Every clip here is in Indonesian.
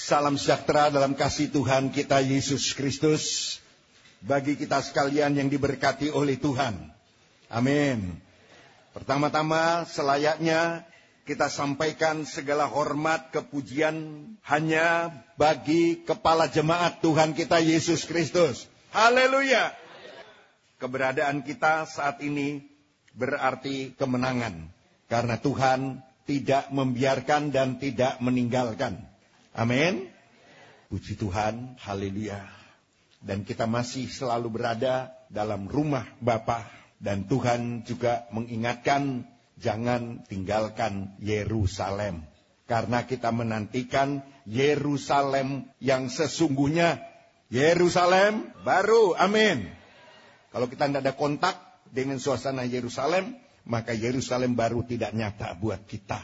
Salam sejahtera dalam kasih Tuhan kita Yesus Kristus bagi kita sekalian yang diberkati oleh Tuhan. Amin. Pertama-tama selayaknya kita sampaikan segala hormat kepujian hanya bagi kepala jemaat Tuhan kita Yesus Kristus. Haleluya. Keberadaan kita saat ini berarti kemenangan karena Tuhan tidak membiarkan dan tidak meninggalkan. Amin. Puji Tuhan, haleluya. Dan kita masih selalu berada dalam rumah Bapa. Dan Tuhan juga mengingatkan, jangan tinggalkan Yerusalem. Karena kita menantikan Yerusalem yang sesungguhnya. Yerusalem baru, amin. Kalau kita tidak ada kontak dengan suasana Yerusalem, maka Yerusalem baru tidak nyata buat kita.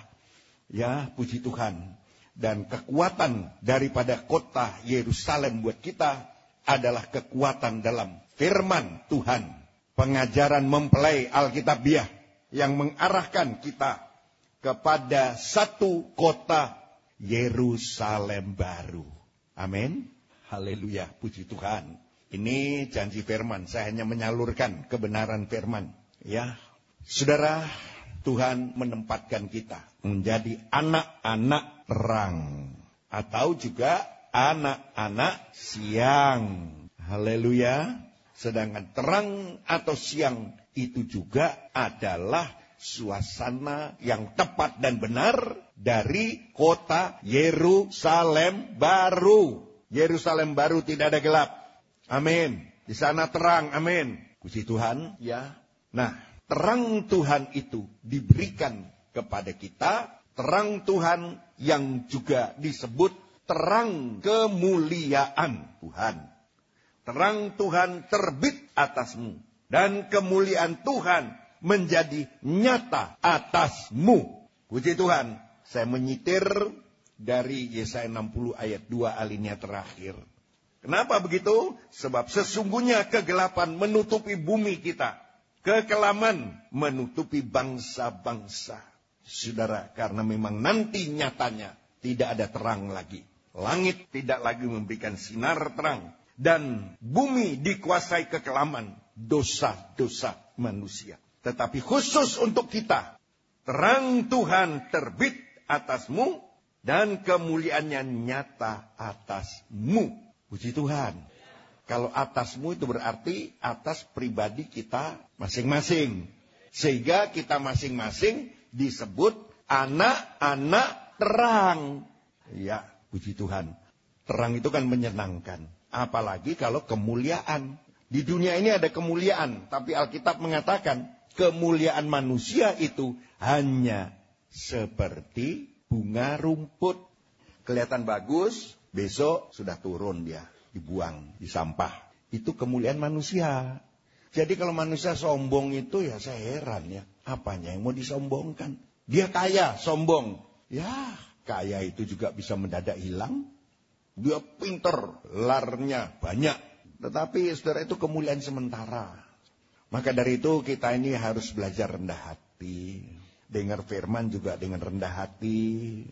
Ya, puji Tuhan. Dan kekuatan daripada kota Yerusalem buat kita adalah kekuatan dalam firman Tuhan. Pengajaran mempelai Alkitabiah yang mengarahkan kita kepada satu kota Yerusalem baru. Amin. Haleluya, puji Tuhan. Ini janji firman, saya hanya menyalurkan kebenaran firman. Ya, saudara, Tuhan menempatkan kita menjadi anak-anak terang. Atau juga anak-anak siang. Haleluya. Sedangkan terang atau siang itu juga adalah suasana yang tepat dan benar dari kota Yerusalem baru. Yerusalem baru tidak ada gelap. Amin. Di sana terang. Amin. Puji Tuhan. Ya. Nah, terang Tuhan itu diberikan kepada kita. Terang Tuhan yang juga disebut terang kemuliaan Tuhan. Terang Tuhan terbit atasmu. Dan kemuliaan Tuhan menjadi nyata atasmu. Puji Tuhan. Saya menyitir dari Yesaya 60 ayat 2 alinea terakhir. Kenapa begitu? Sebab sesungguhnya kegelapan menutupi bumi kita. Kekelaman menutupi bangsa-bangsa. Saudara, karena memang nanti nyatanya tidak ada terang lagi. Langit tidak lagi memberikan sinar terang. Dan bumi dikuasai kekelaman, dosa-dosa manusia. Tetapi khusus untuk kita, terang Tuhan terbit atasmu dan kemuliaannya nyata atasmu. Puji Tuhan. Kalau atasmu itu berarti atas pribadi kita masing-masing. Sehingga kita masing-masing disebut anak-anak terang. Ya, puji Tuhan. Terang itu kan menyenangkan. Apalagi kalau kemuliaan. Di dunia ini ada kemuliaan. Tapi Alkitab mengatakan kemuliaan manusia itu hanya seperti bunga rumput. Kelihatan bagus, besok sudah turun dia. Dibuang di sampah. Itu kemuliaan manusia. Jadi kalau manusia sombong itu ya saya heran ya. Apanya yang mau disombongkan? Dia kaya, sombong. Ya, kaya itu juga bisa mendadak hilang. Dia pinter, larnya banyak. Tetapi saudara itu kemuliaan sementara. Maka dari itu kita ini harus belajar rendah hati. Dengar firman juga dengan rendah hati.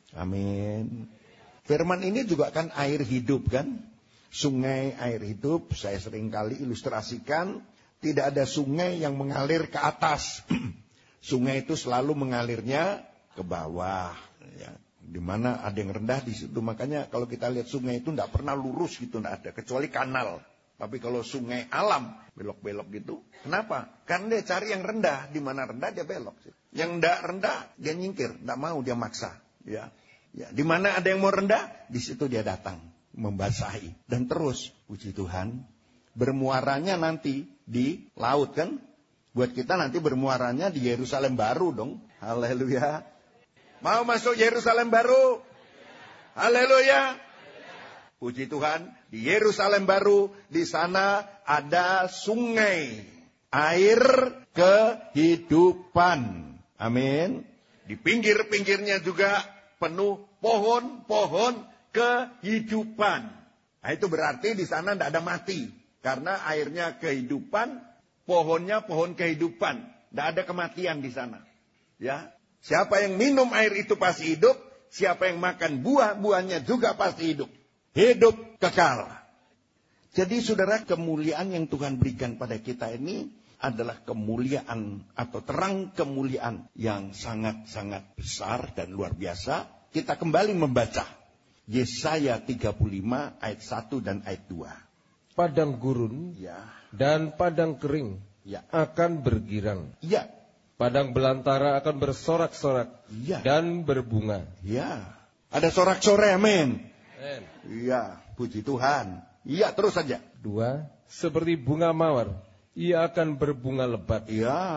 Amin. Firman ini juga kan air hidup kan. Sungai air hidup, saya sering kali ilustrasikan, tidak ada sungai yang mengalir ke atas. Sungai itu selalu mengalirnya ke bawah. Ya. Di mana ada yang rendah di situ. Makanya kalau kita lihat sungai itu tidak pernah lurus gitu, tidak ada. Kecuali kanal. Tapi kalau sungai alam, belok-belok gitu. Kenapa? Karena dia cari yang rendah. Di mana rendah dia belok. Yang tidak rendah dia nyingkir, tidak mau dia maksa. Ya. Ya. Di mana ada yang mau rendah, di situ dia datang. Membasahi. Dan terus, puji Tuhan, bermuaranya nanti di laut kan. Buat kita nanti bermuaranya di Yerusalem baru dong. Haleluya. Mau masuk Yerusalem baru? Haleluya. Puji Tuhan, di Yerusalem baru, di sana ada sungai. Air kehidupan. Amin. Di pinggir-pinggirnya juga penuh pohon-pohon kehidupan. Nah, itu berarti di sana tidak ada mati. Karena airnya kehidupan, pohonnya pohon kehidupan. Tidak ada kematian di sana. Ya, siapa yang minum air itu pasti hidup. Siapa yang makan buah-buahnya juga pasti hidup. Hidup kekal. Jadi saudara, kemuliaan yang Tuhan berikan pada kita ini adalah kemuliaan atau terang kemuliaan yang sangat-sangat besar dan luar biasa. Kita kembali membaca Yesaya 35 ayat 1 dan ayat 2. Padang gurun dan padang kering akan bergirang. Padang belantara akan bersorak-sorak dan berbunga. Ada sorak-sorai, amin. Puji Tuhan. Terus saja. 2. Seperti bunga mawar, ia akan berbunga lebat.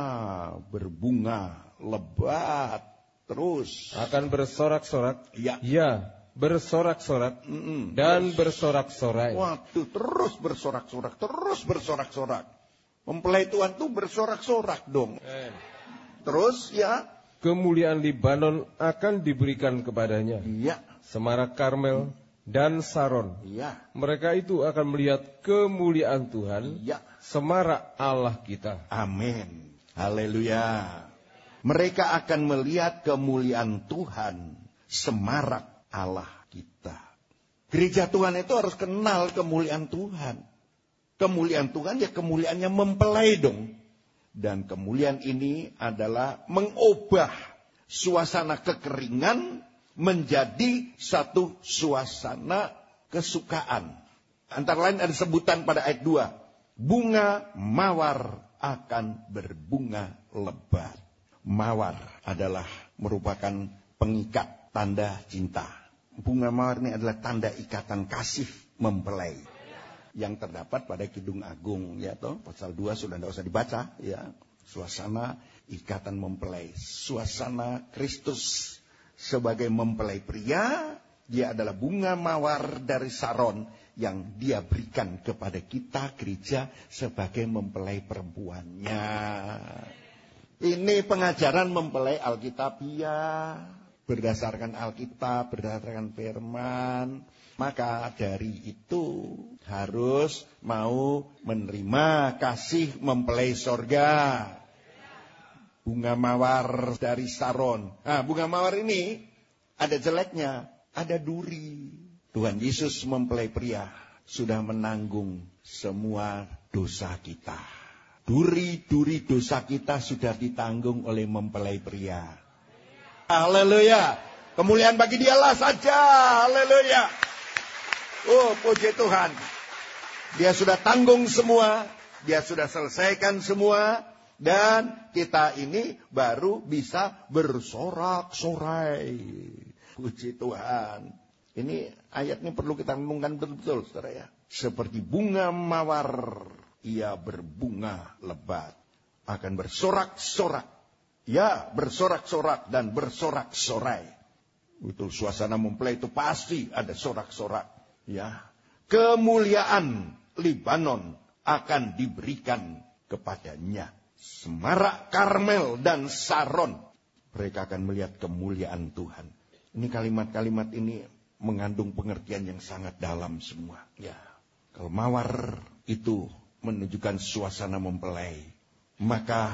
Berbunga lebat. Terus. Akan bersorak-sorak. Bersorak-sorak dan bersorak-sorai. Waduh, terus bersorak-sorak. Mempelai Tuhan tuh bersorak-sorak dong. Terus kemuliaan Libanon akan diberikan kepadanya. Semarak Karmel dan Saron. Mereka itu akan melihat kemuliaan Tuhan. Semarak Allah kita. Amin. Haleluya. Mereka akan melihat kemuliaan Tuhan. Semarak Allah kita. Gereja Tuhan itu harus kenal kemuliaan Tuhan. Kemuliaan Tuhan kemuliaannya mempelai dong. Dan kemuliaan ini adalah mengubah suasana kekeringan menjadi satu suasana kesukaan. Antara lain ada sebutan pada ayat 2. Bunga mawar akan berbunga lebat. Mawar adalah merupakan pengikat tanda cinta. Bunga mawar ini adalah tanda ikatan kasih mempelai. Yang terdapat pada Kidung Agung, pasal 2 sudah tidak usah dibaca, Suasana ikatan mempelai, suasana Kristus sebagai mempelai pria, dia adalah bunga mawar dari Saron yang dia berikan kepada kita gereja sebagai mempelai perempuannya. Ini pengajaran mempelai Alkitabiah, berdasarkan Alkitab, berdasarkan firman. Maka dari itu harus mau menerima kasih mempelai sorga. Bunga mawar dari Saron. Bunga mawar ini ada jeleknya, ada duri. Tuhan Yesus mempelai pria sudah menanggung semua dosa kita. Duri-duri dosa kita sudah ditanggung oleh mempelai pria. Haleluya. Kemuliaan bagi dialah saja. Haleluya. Puji Tuhan. Dia sudah tanggung semua. Dia sudah selesaikan semua. Dan kita ini baru bisa bersorak-sorai. Puji Tuhan. Ini ayat ini perlu kita renungkan betul-betul, saudara ya. Seperti bunga mawar, ia berbunga lebat. Akan bersorak-sorak. Bersorak-sorak dan bersorak-sorai. Betul, suasana mempelai itu pasti ada sorak-sorak. Kemuliaan Libanon akan diberikan kepadanya. Semarak Karmel dan Saron. Mereka akan melihat kemuliaan Tuhan. Ini kalimat-kalimat ini mengandung pengertian yang sangat dalam semua. Kalau mawar itu menunjukkan suasana mempelai, maka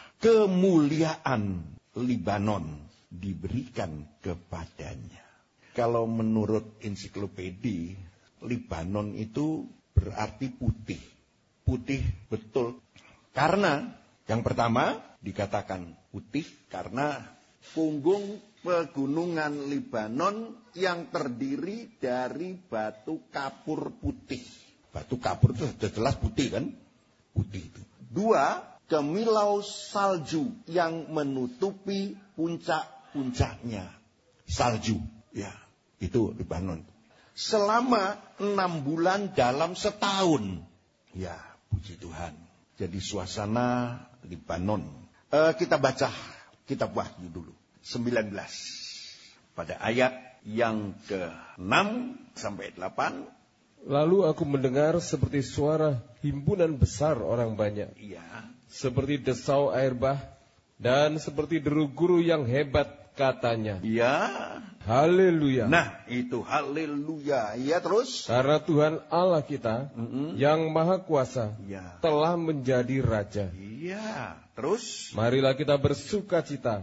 kemuliaan Libanon diberikan kepadanya. Kalau menurut ensiklopedi, Libanon itu berarti putih. Putih betul. Karena yang pertama dikatakan putih karena punggung pegunungan Libanon yang terdiri dari batu kapur putih. Batu kapur itu sudah jelas putih kan? Putih itu. 2, kemilau salju yang menutupi puncak-puncaknya. Salju, itu Libanon. Selama 6 bulan dalam setahun. Puji Tuhan. Jadi suasana Libanon. Kita baca kitab Wahyu dulu. 19. Pada ayat yang ke-6 sampai 8. Lalu aku mendengar seperti suara himpunan besar orang banyak. Seperti desau air bah dan seperti deru guru yang hebat katanya. Haleluya. Nah, itu haleluya. Terus. Karena Tuhan Allah kita yang maha kuasa telah menjadi raja. Terus. Marilah kita bersukacita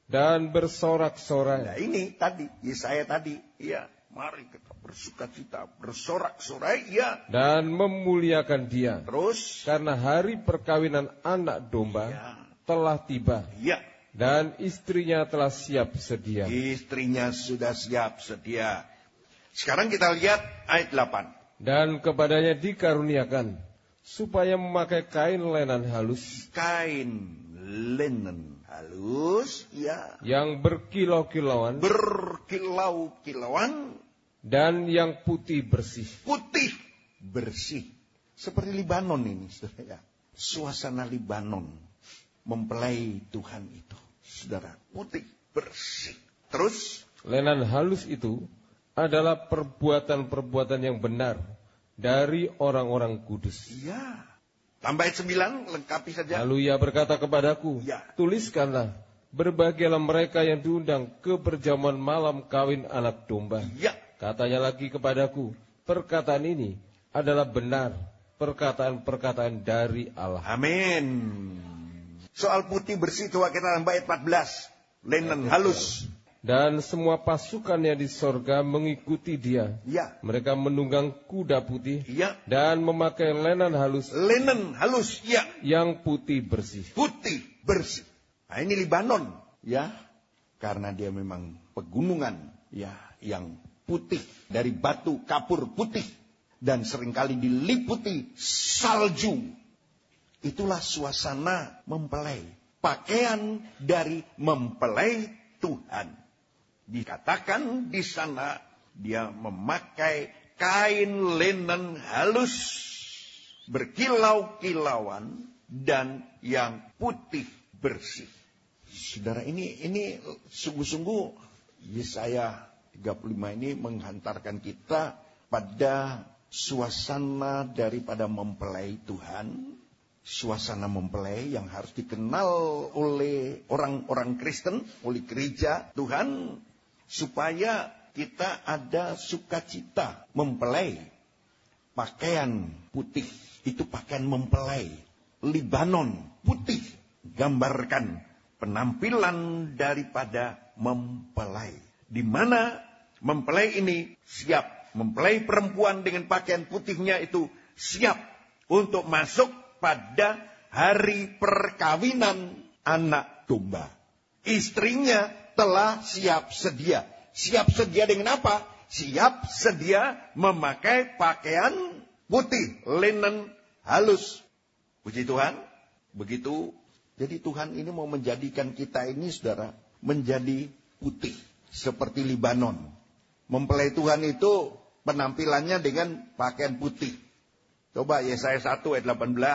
dan bersorak-sorai. Nah ini tadi, Yesaya tadi. Ya, mari kita bersukacita, bersorak-sorai. Ya. Dan memuliakan Dia. Terus. Karena hari perkawinan anak domba telah tiba. Ya. Dan istrinya telah siap sedia. Istrinya sudah siap sedia. Sekarang kita lihat ayat 8. Dan kepadanya dikaruniakan supaya memakai kain lenan halus. Kain lenan halus, ya. Yang berkilau-kilauan. Berkilau-kilauan. Dan yang putih bersih. Putih bersih. Seperti Libanon ini, saudara. Suasana Libanon mempelai Tuhan itu, saudara. Putih bersih. Terus. Lenan halus itu adalah perbuatan-perbuatan yang benar dari orang-orang kudus. Ya. Tambah ayat 9, lengkapi saja. Lalu ia berkata kepadaku, tuliskanlah, berbahagialah mereka yang diundang ke perjamuan malam kawin anak domba. Ya. Katanya lagi kepadaku, perkataan ini adalah benar, perkataan-perkataan dari Allah. Amin. Soal putih bersih, coba kita tambah ayat 14. Lenan halus. Dan semua pasukannya di sorga mengikuti dia. Ya. Mereka menunggang kuda putih. Ya. Dan memakai lenan halus. Lenan halus, ya. Yang putih bersih. Putih bersih. Nah ini Libanon, ya. Karena dia memang pegunungan, ya, yang putih dari batu kapur putih dan seringkali diliputi salju. Itulah suasana mempelai. Pakaian dari mempelai Tuhan. Dikatakan di sana dia memakai kain lenan halus, berkilau-kilauan dan yang putih bersih. Saudara, ini sungguh-sungguh Yesaya 35 ini menghantarkan kita pada suasana daripada mempelai Tuhan. Suasana mempelai yang harus dikenal oleh orang-orang Kristen, oleh gereja Tuhan, supaya kita ada sukacita mempelai. Pakaian putih, itu pakaian mempelai. Libanon putih, gambarkan penampilan daripada mempelai. Di mana mempelai ini siap, mempelai perempuan dengan pakaian putihnya itu siap untuk masuk pada hari perkawinan anak domba. Istrinya telah siap sedia. Siap sedia dengan apa? Siap sedia memakai pakaian putih, linen halus. Puji Tuhan. Begitu. Jadi Tuhan ini mau menjadikan kita ini, saudara, menjadi putih. Seperti Libanon. Mempelai Tuhan itu penampilannya dengan pakaian putih. Coba Yesaya 1 ayat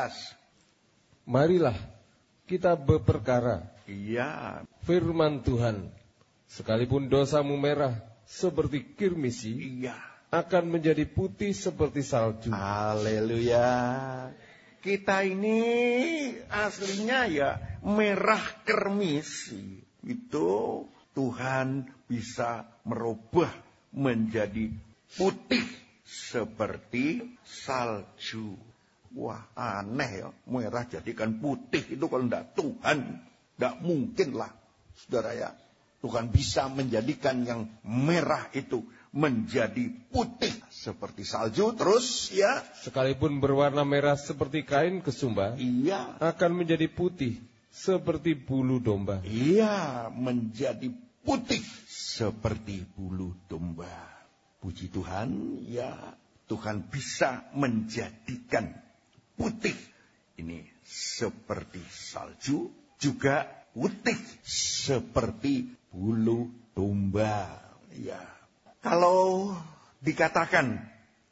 18. Marilah kita berperkara. Iya. Firman Tuhan, sekalipun dosamu merah seperti kirmisi, iya, akan menjadi putih seperti salju. Haleluya. Kita ini aslinya ya merah kirmisi. Itu Tuhan bisa merubah menjadi putih seperti salju. Wah, aneh ya, merah jadikan putih itu kalau tidak Tuhan, tidak mungkin lah, saudara ya. Tuhan bisa menjadikan yang merah itu menjadi putih seperti salju. Terus ya, sekalipun berwarna merah seperti kain kesumba, iya, akan menjadi putih seperti bulu domba. Iya, menjadi putih seperti bulu domba. Puji Tuhan, ya, Tuhan bisa menjadikan putih ini seperti salju, juga putih seperti bulu domba. Ya. Kalau dikatakan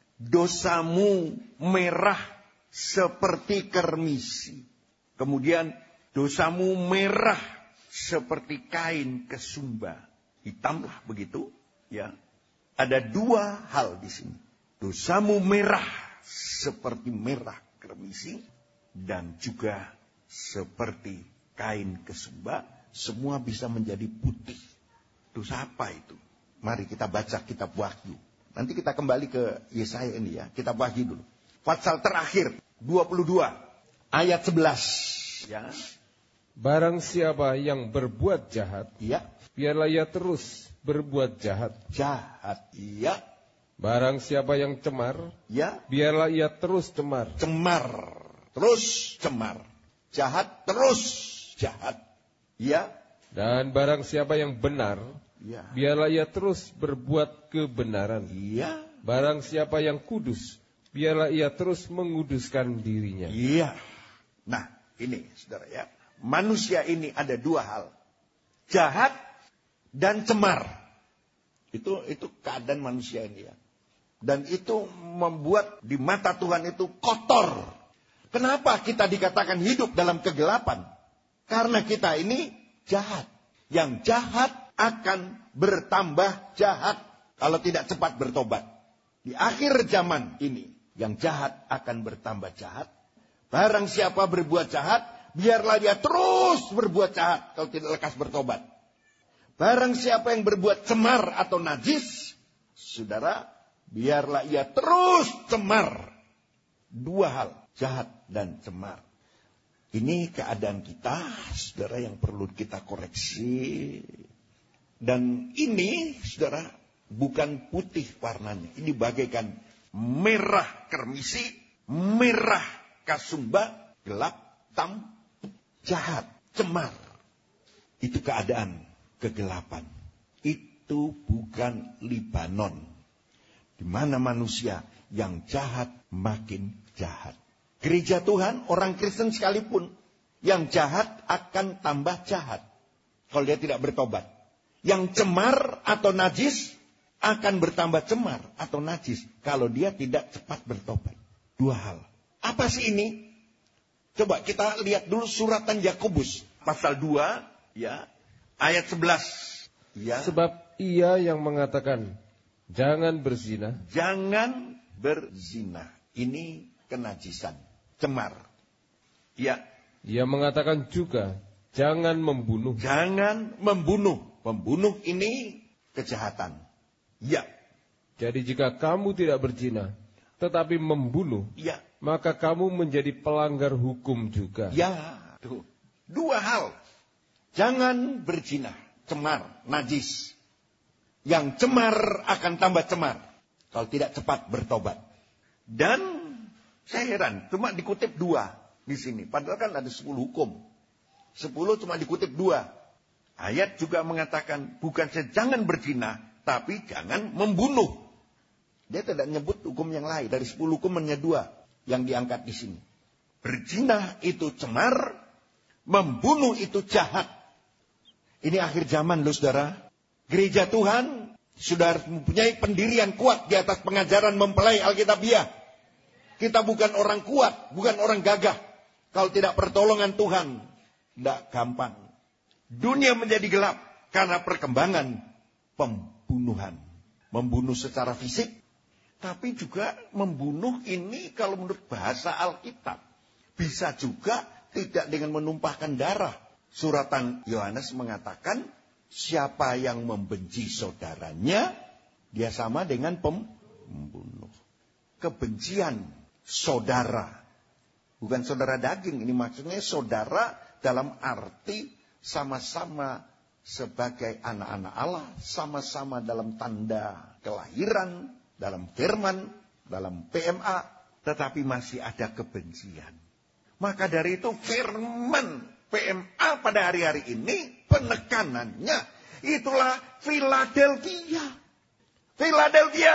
dosamu merah seperti kirmisi, kemudian dosamu merah seperti kain kesumba, hitamlah begitu, ya. Ada dua hal di sini. Dosamu merah seperti merah kirmisi dan juga seperti kain kesumba, semua bisa menjadi putih. Dosa apa itu? Mari kita baca kitab Wahyu. Nanti kita kembali ke Yesaya ini ya. Kitab Wahyu dulu. Pasal terakhir 22 ayat 11 ya. Barang siapa yang berbuat jahat, Ya. biarlah ia terus berbuat jahat. Jahat. Ya. Barang siapa yang cemar, Ya. biarlah ia terus cemar. Cemar. Terus cemar. Jahat. Terus jahat. Ya. Dan barang siapa yang benar, Ya. biarlah ia terus berbuat kebenaran. Ya. Barang siapa yang kudus, biarlah ia terus menguduskan dirinya. Iya. Nah, ini saudara ya. Manusia ini ada dua hal. Jahat dan cemar. Itu keadaan manusia ini ya. Dan itu membuat di mata Tuhan itu kotor. Kenapa kita dikatakan hidup dalam kegelapan? Karena kita ini jahat. Yang jahat akan bertambah jahat kalau tidak cepat bertobat. Di akhir zaman ini, yang jahat akan bertambah jahat. Barang siapa berbuat jahat, biarlah dia terus berbuat jahat kalau tidak lekas bertobat. Barang siapa yang berbuat cemar atau najis, saudara, biarlah ia terus cemar. Dua hal, jahat dan cemar. Ini keadaan kita, saudara, yang perlu kita koreksi. Dan ini, saudara, bukan putih warnanya. Ini bagaikan merah kermisi, merah kasumba, gelap, hitam, jahat, cemar. Itu keadaan kegelapan. Itu bukan Libanon. Di mana manusia yang jahat makin jahat. Gereja Tuhan, orang Kristen sekalipun, yang jahat akan tambah jahat kalau dia tidak bertobat. Yang cemar atau najis akan bertambah cemar atau najis kalau dia tidak cepat bertobat. Dua hal. Apa sih ini? Coba kita lihat dulu suratan Yakobus pasal 2 ya, ayat 11 ya. Sebab ia yang mengatakan, jangan berzina. Jangan berzina. Ini kenajisan, cemar. Ya. Ia mengatakan juga, jangan membunuh. Jangan membunuh. Membunuh ini kejahatan. Ya. Jadi jika kamu tidak berzina, tetapi membunuh, Ya. maka kamu menjadi pelanggar hukum juga. Ya. Tuh. Dua hal. Jangan berzina, cemar, najis. Yang cemar akan tambah cemar kalau tidak cepat bertobat. Dan saya heran, cuma dikutip 2 di sini. Padahal kan ada 10 hukum. 10 cuma dikutip 2. Ayat juga mengatakan bukan jangan berzina, tapi jangan membunuh. Dia tidak nyebut hukum yang lain. Dari 10 hukum hanya 2 yang diangkat di sini. Berzina itu cemar, membunuh itu jahat. Ini akhir zaman loh saudara. Gereja Tuhan sudah mempunyai pendirian kuat di atas pengajaran mempelai Alkitabiah. Kita bukan orang kuat, bukan orang gagah. Kalau tidak pertolongan Tuhan, tidak gampang. Dunia menjadi gelap karena perkembangan pembunuhan. Membunuh secara fisik, tapi juga membunuh ini kalau menurut bahasa Alkitab. Bisa juga tidak dengan menumpahkan darah. Suratan Yohanes mengatakan, siapa yang membenci saudaranya, dia sama dengan pembunuh. Kebencian saudara. Bukan saudara daging, ini maksudnya saudara dalam arti sama-sama sebagai anak-anak Allah, sama-sama dalam tanda kelahiran, dalam firman, dalam PMA, tetapi masih ada kebencian. Maka dari itu firman PMA pada hari-hari ini penekanannya itulah Philadelphia. Philadelphia.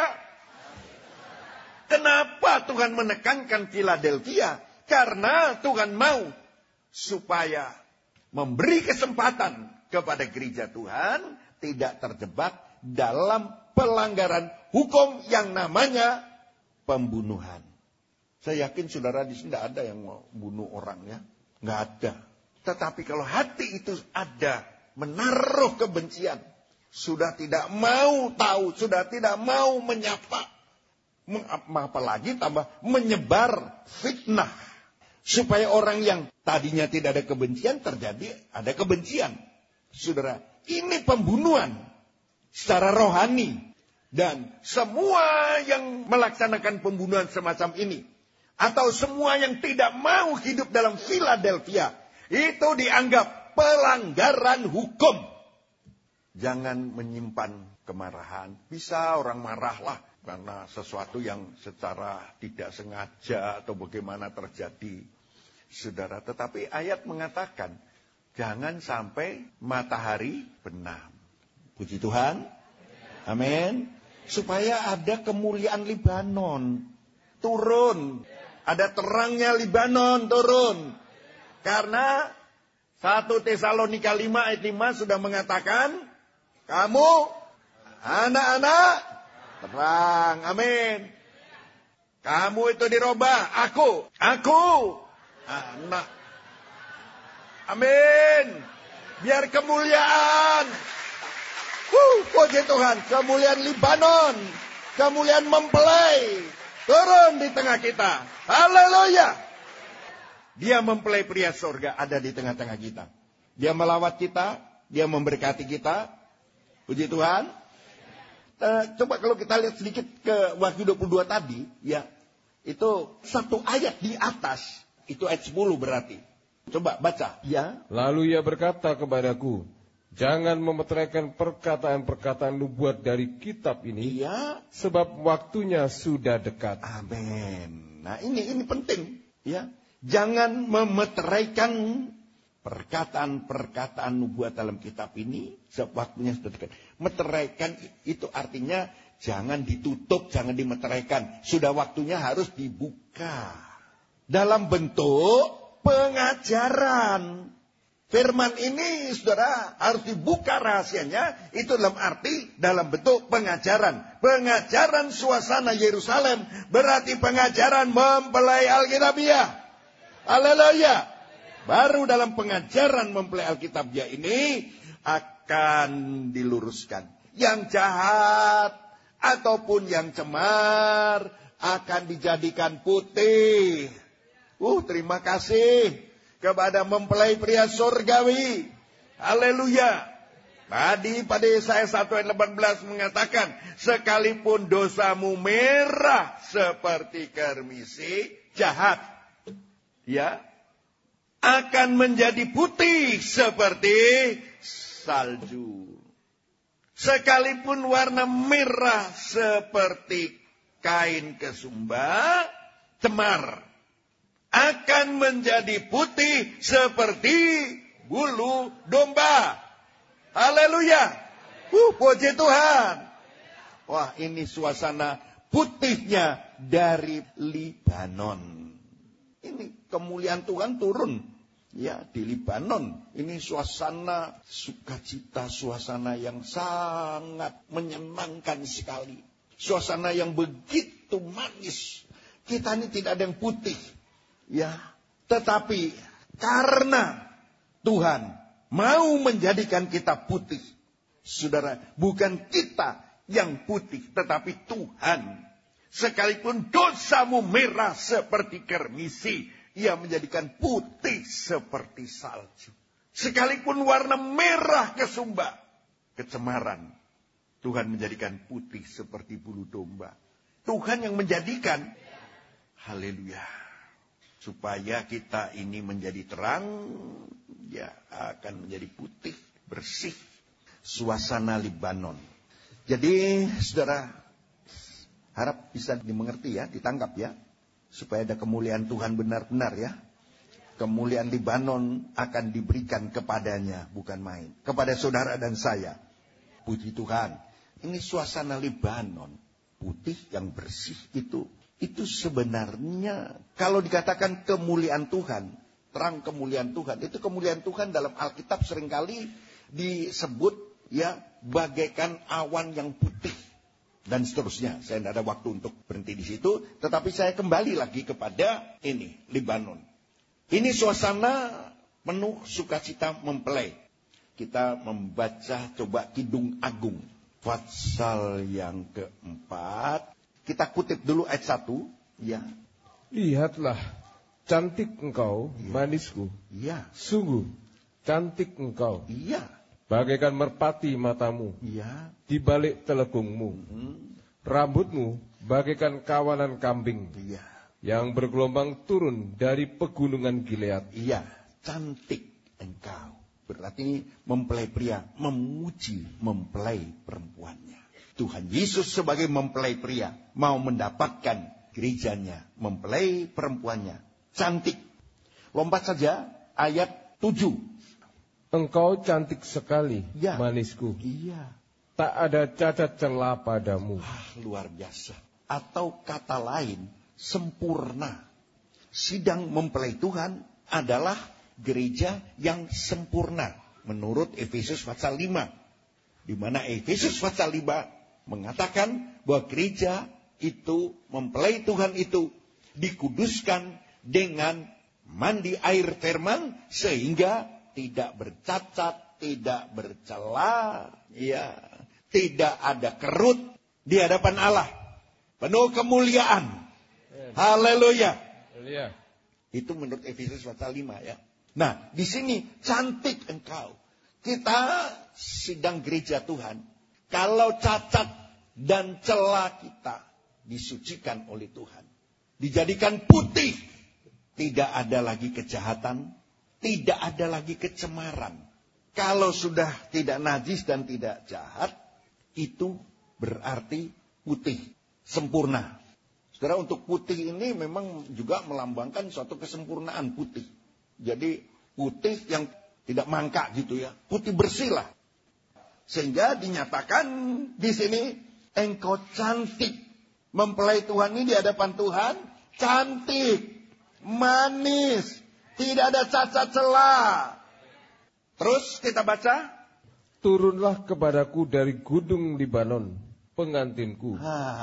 Kenapa Tuhan menekankan Philadelphia? Karena Tuhan mau supaya memberi kesempatan kepada gereja Tuhan tidak terjebak dalam pelanggaran hukum yang namanya pembunuhan. Saya yakin saudara di sini tidak ada yang mau bunuh orang ya. Nggak ada. Tetapi kalau hati itu ada menaruh kebencian. Sudah tidak mau tahu. Sudah tidak mau menyapa. Apalagi tambah menyebar fitnah. Supaya orang yang tadinya tidak ada kebencian terjadi ada kebencian. Saudara, ini pembunuhan secara rohani. Dan semua yang melaksanakan pembunuhan semacam ini. Atau semua yang tidak mau hidup dalam Philadelphia. Itu dianggap pelanggaran hukum. Jangan menyimpan kemarahan. Bisa orang marahlah karena sesuatu yang secara tidak sengaja atau bagaimana terjadi. Saudara, tetapi ayat mengatakan, jangan sampai matahari benam. Puji Tuhan. Amin. Supaya ada kemuliaan Libanon turun. Ada terangnya Libanon turun. Karena 1 Tesalonika 5 ayat 5 sudah mengatakan, kamu anak-anak terang. Amin. Kamu itu dirubah. Aku anak. Amin. Biar kemuliaan. Puji Tuhan. Kemuliaan Libanon. Kemuliaan mempelai. Turun di tengah kita. Haleluya. Dia mempelai pria surga ada di tengah-tengah kita. Dia melawat kita. Dia memberkati kita. Puji Tuhan. Coba kalau kita lihat sedikit ke Wahyu 22 tadi. Ya. Itu satu ayat di atas. Itu ayat 10 berarti. Coba baca. Ya. Lalu ia berkata kepadaku, jangan memeteraikan perkataan-perkataan nubuat dari kitab ini. Ya. Sebab waktunya sudah dekat. Amin. Nah ini penting. Ya. Jangan memeteraikan perkataan-perkataan nubuat dalam kitab ini. Sebab waktunya sudah dekat. Meteraikan itu artinya jangan ditutup, jangan dimeteraikan. Sudah waktunya harus dibuka. Dalam bentuk pengajaran. Firman ini, saudara, harus dibuka rahasianya. Itu dalam arti, dalam bentuk pengajaran. Pengajaran suasana Yerusalem. Berarti pengajaran mempelai Alkitabiah. Haleluya. Baru dalam pengajaran mempelai Alkitabiah ini, akan diluruskan. Yang jahat, ataupun yang cemar, akan dijadikan putih. Terima kasih kepada mempelai pria surgawi. Haleluya. Tadi pada Yesaya 1 ayat 18 mengatakan, sekalipun dosamu merah seperti kermisi, jahat, ya, akan menjadi putih seperti salju. Sekalipun warna merah seperti kain kesumba, cemar, akan menjadi putih seperti bulu domba. Haleluya. Puji Tuhan. Wah, ini suasana putihnya dari Libanon. Ini kemuliaan Tuhan turun. Ya, di Libanon. Ini suasana sukacita, suasana yang sangat menyenangkan sekali. Suasana yang begitu manis. Kita ini tidak ada yang putih. Ya, tetapi karena Tuhan mau menjadikan kita putih. Saudara, bukan kita yang putih, tetapi Tuhan. Sekalipun dosamu merah seperti kermisi, Ia menjadikan putih seperti salju. Sekalipun warna merah kesumba, kecemaran, Tuhan menjadikan putih seperti bulu domba. Tuhan yang menjadikan. Haleluya. Supaya kita ini menjadi terang, ya akan menjadi putih, bersih. Suasana Libanon. Jadi, saudara, harap bisa dimengerti ya, ditangkap ya. Supaya ada kemuliaan Tuhan benar-benar ya. Kemuliaan Libanon akan diberikan kepadanya, bukan main. Kepada saudara dan saya. Puji Tuhan. Ini suasana Libanon. Putih yang bersih itu sebenarnya kalau dikatakan kemuliaan Tuhan, terang kemuliaan Tuhan, itu kemuliaan Tuhan dalam Alkitab seringkali disebut ya bagaikan awan yang putih dan seterusnya. Saya tidak ada waktu untuk berhenti di situ, tetapi saya kembali lagi kepada ini Libanon. Ini suasana penuh sukacita mempelai. Kita membaca coba Kidung Agung pasal yang keempat. Kita kutip dulu ayat 1. Ya. Lihatlah, cantik engkau, manisku. Iya. Sungguh, cantik engkau. Iya. Bagaikan merpati matamu. Iya. Di balik telekungmu. Rambutmu bagaikan kawanan kambing. Iya. Yang bergelombang turun dari pegunungan Gilead. Iya. cantik engkau. Berarti ini mempelai pria memuji mempelai perempuannya. Tuhan Yesus sebagai mempelai pria mau mendapatkan gerejanya, mempelai perempuannya cantik. Lompat saja ayat 7. Engkau cantik sekali, ya, manisku. Iya. Tak ada cacat celah padamu. Luar biasa. Atau kata lain, sempurna. Sidang mempelai Tuhan adalah gereja yang sempurna. Menurut Efesus pasal 5. Di mana Efesus pasal 5 mengatakan bahwa gereja itu, mempelai Tuhan itu dikuduskan dengan mandi air firman sehingga tidak bercacat, tidak bercela, ya, tidak ada kerut di hadapan Allah. Penuh kemuliaan. Haleluya. Itu menurut Efesus pasal 5 ya. Nah, di sini cantik engkau. Kita sidang gereja Tuhan. Kalau cacat dan celah kita disucikan oleh Tuhan. Dijadikan putih. Tidak ada lagi kejahatan. Tidak ada lagi kecemaran. Kalau sudah tidak najis dan tidak jahat, itu berarti putih, sempurna. Saudara, untuk putih ini memang juga melambangkan suatu kesempurnaan putih. Jadi putih yang tidak mangkak gitu ya, putih bersih lah. Sehingga dinyatakan di sini, engkau cantik. Mempelai Tuhan ini di hadapan Tuhan, cantik, manis, tidak ada cacat celah. Terus kita baca, turunlah kepadaku dari gunung Libanon, pengantinku.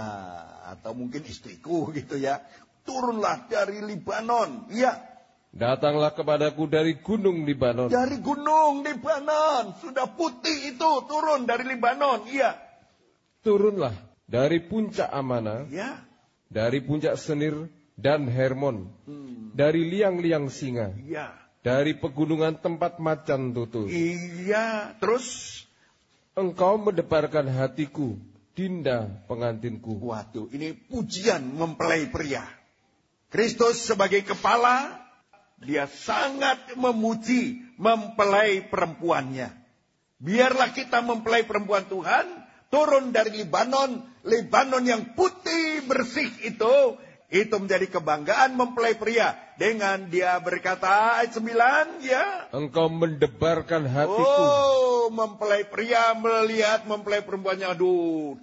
Atau mungkin istriku gitu ya. Turunlah dari Libanon. Iya. Datanglah kepadaku dari gunung Libanon. Dari gunung Libanon. Sudah putih itu turun dari Libanon. Iya. Turunlah dari puncak Amana. Iya. Dari puncak Senir dan Hermon. Dari liang-liang singa. Iya. Dari pegunungan tempat macan tutul. Iya. Terus engkau mendebarkan hatiku, Dinda pengantinku. Waduh, ini pujian mempelai pria. Kristus sebagai kepala, dia sangat memuji mempelai perempuannya. Biarlah kita mempelai perempuan Tuhan, turun dari Libanon, Libanon yang putih bersih itu menjadi kebanggaan mempelai pria. Dengan dia berkata, ayat 9, ya. Engkau mendebarkan hatiku. Mempelai pria melihat mempelai perempuannya, aduh,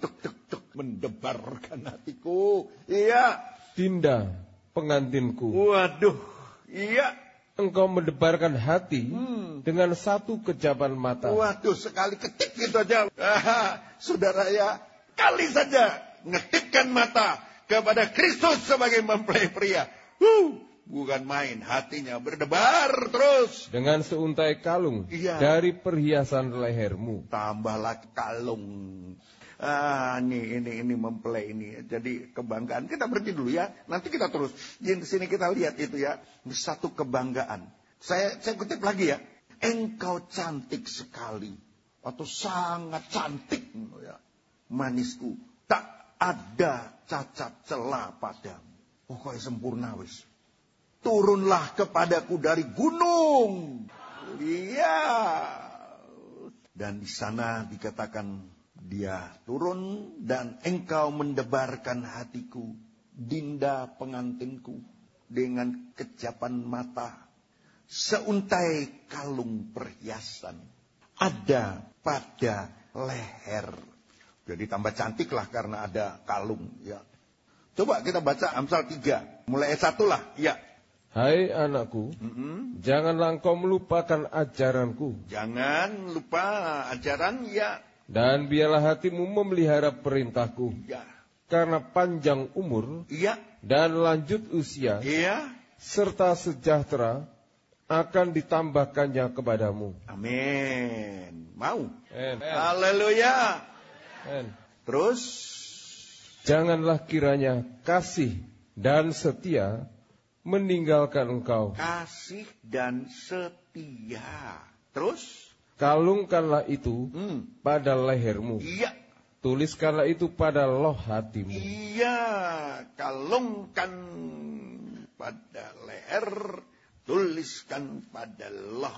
mendebarkan hatiku. Iya. Dinda pengantinku. Waduh, iya. Engkau mendebarkan hati dengan satu kejapan mata. Waduh, sekali ketik gitu aja. Saudara ya, kali saja ngetipkan mata kepada Kristus sebagai mempelai pria. Bukan main, hatinya berdebar terus. Dengan seuntai kalung dari perhiasan lehermu. Tambahlah kalung. Ini mempelai ini. Jadi kebanggaan. Kita berhenti dulu ya. Nanti kita terus. Di sini kita lihat itu ya. Satu kebanggaan. Saya kutip lagi ya. Engkau cantik sekali. Atau sangat cantik. Ya. Manisku. Tak ada cacat celah padamu. Pokoknya sempurna wis. Turunlah kepadaku dari gunung. Iya. Dan di sana dikatakan dia turun dan engkau mendebarkan hatiku, Dinda pengantinku, dengan kejapan mata. Seuntai kalung perhiasan ada pada leher. Jadi tambah cantiklah karena ada kalung. Ya. Coba kita baca Amsal 3. Mulai ayat 1 lah. Ya. Hai anakku, janganlah engkau melupakan ajaranku. Jangan lupa ajaran, ya. Dan biarlah hatimu memelihara perintahku. Ya. Karena panjang umur, ya, dan lanjut usia, ya, serta sejahtera akan ditambahkannya kepadamu. Amin. Mau? Haleluya. Terus, janganlah kiranya kasih dan setia meninggalkan engkau. Kasih dan setia. Terus? Kalungkanlah itu pada lehermu. Iya. Tuliskanlah itu pada loh hatimu. Iya. Kalungkan pada leher. tuliskan pada loh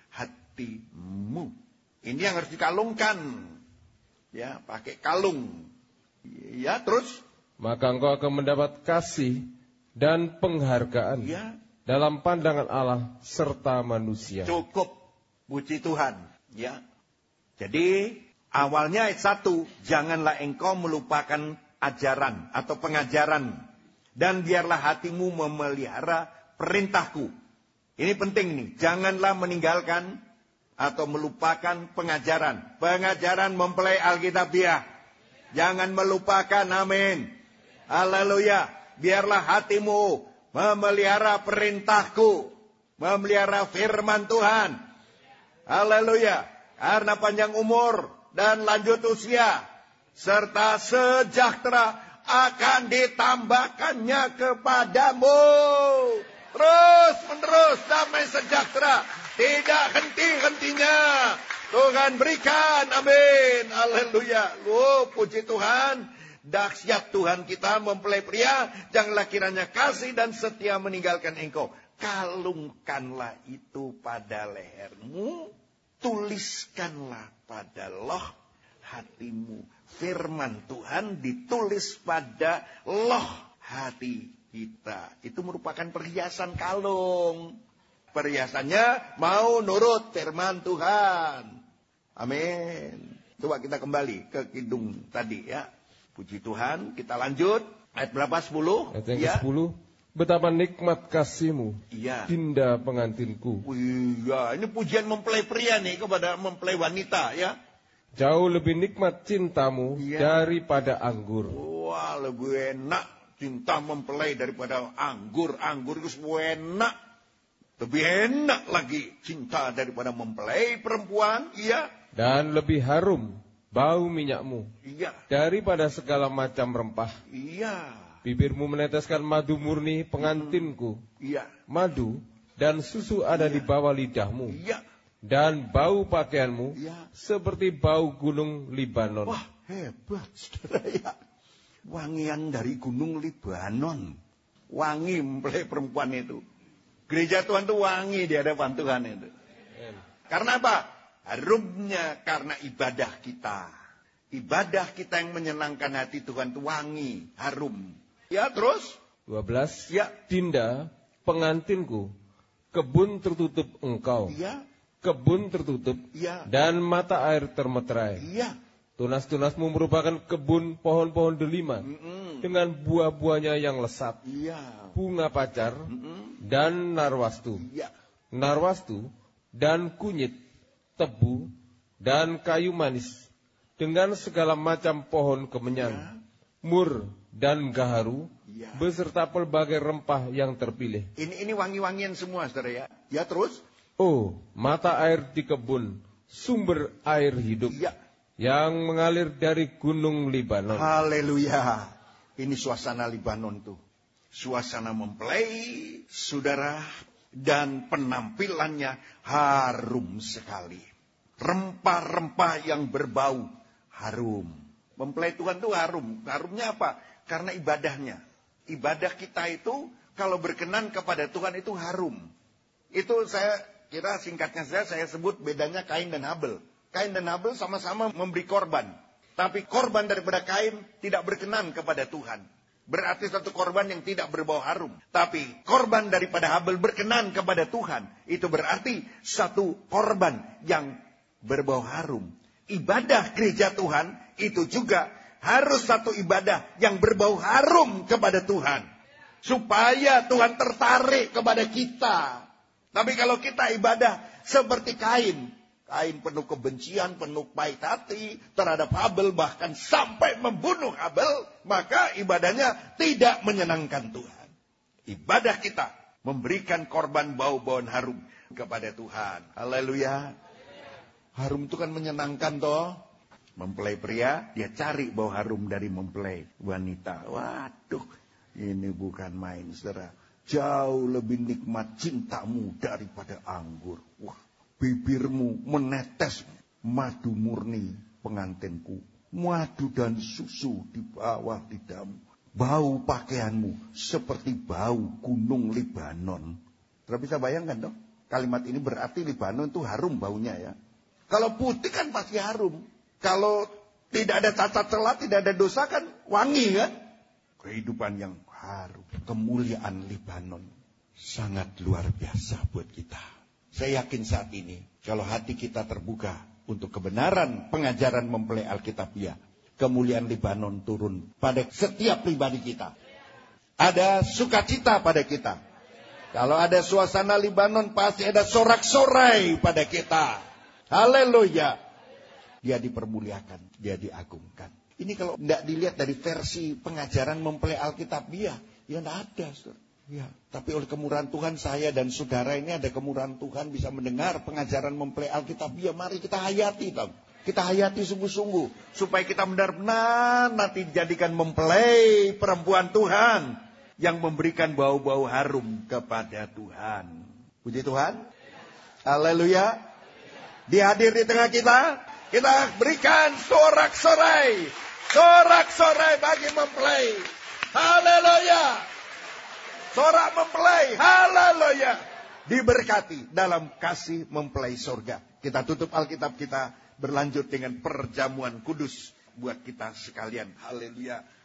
hatimu. Ini yang harus dikalungkan. Ya, pakai kalung. Ya, terus? Maka engkau akan mendapat kasih dan penghargaan dalam pandangan Allah serta manusia. Cukup, puji Tuhan. Ya. Jadi, awalnya ayat 1, janganlah engkau melupakan ajaran atau pengajaran. Dan biarlah hatimu memelihara perintahku. Ini penting nih, janganlah meninggalkan atau melupakan pengajaran. Pengajaran mempelai Alkitabiah. Jangan melupakan, amin. Haleluya. Biarlah hatimu memelihara perintahku. Memelihara firman Tuhan. Haleluya. Karena panjang umur dan lanjut usia. Serta sejahtera akan ditambahkannya kepadamu. Terus menerus damai sejahtera. Tidak henti-hentinya. Tuhan berikan. Amin. Haleluya. Puji Tuhan. Dahsyat Tuhan kita mempelai pria. Janganlah kiranya kasih dan setia meninggalkan engkau. Kalungkanlah itu pada lehermu. Tuliskanlah pada loh hatimu. Firman Tuhan ditulis pada loh hati kita. Itu merupakan perhiasan kalung. Perhiasannya mau nurut firman Tuhan. Amin. Coba kita kembali ke kidung tadi ya. Puji Tuhan, kita lanjut. Ayat berapa? 10? Ayat yang ke-10. Betapa nikmat kasihmu, Dinda pengantinku. Iya, ini pujian mempelai pria nih kepada mempelai wanita ya. Jauh lebih nikmat cintamu daripada anggur. Wah, lebih enak cinta mempelai daripada anggur. Anggur itu enak. Lebih enak lagi cinta daripada mempelai perempuan, iya. Dan lebih harum bau minyakmu, daripada segala macam rempah. Iya. Bibirmu meneteskan madu murni pengantinku. Iya. Madu dan susu ada di bawah lidahmu. Iya. Dan bau pakaianmu seperti bau gunung Libanon. Wah, hebat, saudara ya. Wangian dari gunung Libanon. Wangi mempelai perempuan itu. Gereja Tuhan itu wangi di hadapan Tuhan itu. Karena apa? Harumnya karena ibadah kita. Ibadah kita yang menyenangkan hati Tuhan itu wangi, harum. Ya, terus? 12. Ya. Dinda, pengantinku, kebun tertutup engkau. Ya. Kebun tertutup dan mata air termeterai. Iya. Tunas-tunasmu merupakan kebun pohon-pohon delima dengan buah-buahnya yang lesat. Iya. Bunga pacar dan narwastu. Iya. Narwastu dan kunyit, tebu dan kayu manis dengan segala macam pohon kemenyan, mur dan gaharu beserta pelbagai rempah yang terpilih. Ini wangi-wangian semua, saudara ya. Ya, terus? Oh, mata air di kebun, sumber air hidup yang mengalir dari gunung Libanon. Haleluya. Ini suasana Libanon tuh. Suasana mempelai, saudara, dan penampilannya harum sekali. Rempah-rempah yang berbau harum. Mempelai Tuhan tuh harum. Harumnya apa? Karena ibadahnya. Ibadah kita itu kalau berkenan kepada Tuhan itu harum. Itu saya kira singkatnya saya sebut bedanya Kain dan Habel. Kain dan Habel sama-sama memberi korban. Tapi korban daripada Kain tidak berkenan kepada Tuhan. Berarti satu korban yang tidak berbau harum. Tapi korban daripada Habel berkenan kepada Tuhan. Itu berarti satu korban yang berbau harum. Ibadah gereja Tuhan itu juga harus satu ibadah yang berbau harum kepada Tuhan. Supaya Tuhan tertarik kepada kita. Tapi kalau kita ibadah seperti Kain. Kain penuh kebencian, penuh pahit hati terhadap Habel. Bahkan sampai membunuh Habel. Maka ibadahnya tidak menyenangkan Tuhan. Ibadah kita memberikan korban bau-bauan harum kepada Tuhan. Haleluya. Harum itu kan menyenangkan toh. Mempelai pria, dia cari bau harum dari mempelai wanita. Waduh, ini bukan main, saudara. Jauh lebih nikmat cintamu daripada anggur. Wah, bibirmu menetes madu murni pengantinku. Madu dan susu di bawah lidahmu. Bau pakaianmu seperti bau gunung Libanon. Sudah bisa bayangkan dong? Kalimat ini berarti Libanon itu harum baunya ya. Kalau putih kan pasti harum. Kalau tidak ada cacat celah, tidak ada dosa kan wangi kan? Kehidupan yang harum. Kemuliaan Libanon sangat luar biasa buat kita. Saya yakin saat ini, kalau hati kita terbuka untuk kebenaran pengajaran mempelai Alkitabiah, kemuliaan Libanon turun pada setiap pribadi kita. Ada sukacita pada kita. Kalau ada suasana Libanon, pasti ada sorak-sorai pada kita. Haleluya. Dia dipermuliakan, dia diagungkan. Ini kalau tidak dilihat dari versi pengajaran mempelai Alkitabiah, ya tidak ada. Ya, tapi oleh kemurahan Tuhan, saya dan saudara ini ada kemurahan Tuhan bisa mendengar pengajaran mempelai Alkitabiah. Mari kita hayati, Tom. Kita hayati sungguh-sungguh. Supaya kita benar-benar nanti dijadikan mempelai perempuan Tuhan. Yang memberikan bau-bau harum kepada Tuhan. Puji Tuhan. Haleluya. Dia hadir di tengah kita. Kita berikan sorak-sorai. Sorak-sorai bagi mempelai. Haleluya. Sorak mempelai. Haleluya. Diberkati dalam kasih mempelai surga. Kita tutup Alkitab kita. Berlanjut dengan perjamuan kudus buat kita sekalian. Haleluya.